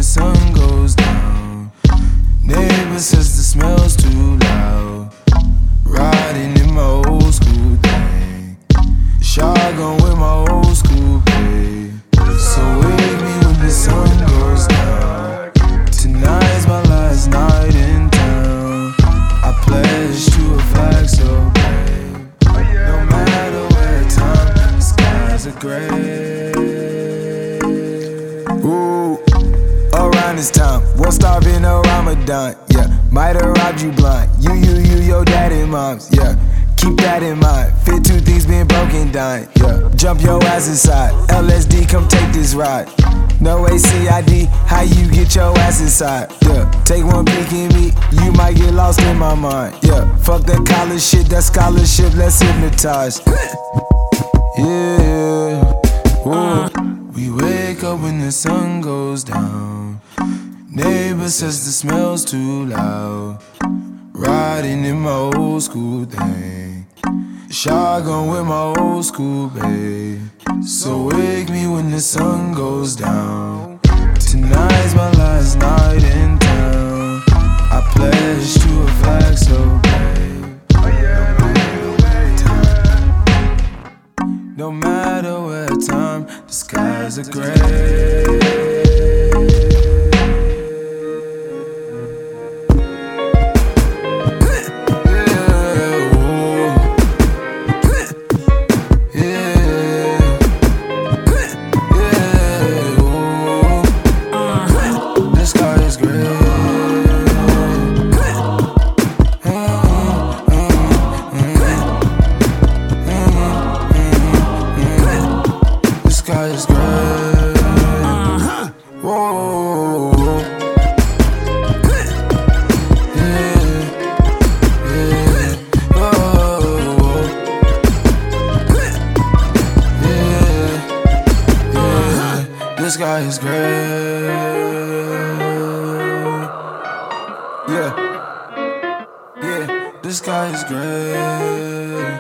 the sun goes down. Neighbor says the smell's too loud. Riding in my old school thing. Shotgun with my old school babe. So wake me when the sun goes down. Tonight's my last night in town. I pledge to a flag so brave. No matter where time, the skies are gray. Ooh, around this time, won't starve in a Ramadan. Yeah, might have robbed you blind. You, your dad and moms. Yeah, keep that in mind. Fit two things being broken down. Yeah, jump your ass inside. LSD, come take this ride. No ACID, how you get your ass inside? Yeah, take one peek at me, you might get lost in my mind. Yeah, fuck that college shit, that scholarship, let's hypnotize. Yeah, ooh. We wake up when the sun goes down. Neighbor says the smell's too loud. Riding in my old school thing. Shotgun with my old school babe. So wake me when the sun goes down. Tonight's my last night in town. I pledge to a flag so brave. No matter where time, the skies are gray. The sky is gray. Yeah, yeah, the sky is gray.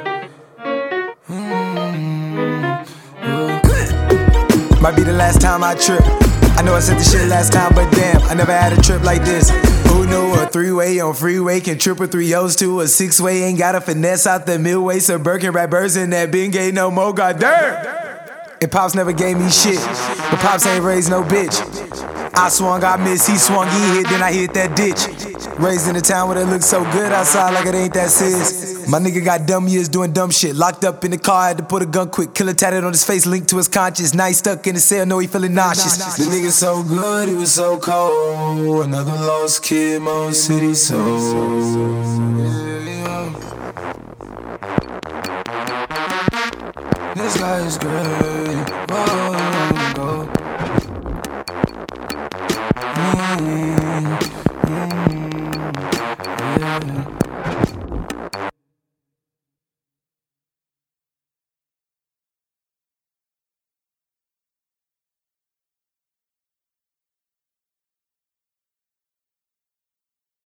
Might be the last time I trip. I know I said the shit last time, but damn, I never had a trip like this. Who knew a three-way on freeway can triple 3 O's to a 6-way? Ain't got a finesse out the midway, so Birkin rappers in that bin ain't no more, goddamn. And Pops never gave me shit, but Pops ain't raised no bitch. I swung, I missed, he swung, he hit, then I hit that ditch. Raised in a town where it looks so good outside like it ain't that serious. My nigga got dumb years doing dumb shit. Locked up in the car, had to put a gun quick. Killer tatted on his face, linked to his conscience. Now he stuck in the cell, know he feeling nauseous. The nigga so good, he was so cold. Another lost kid, Mo City soul. This guy is great. Whoa,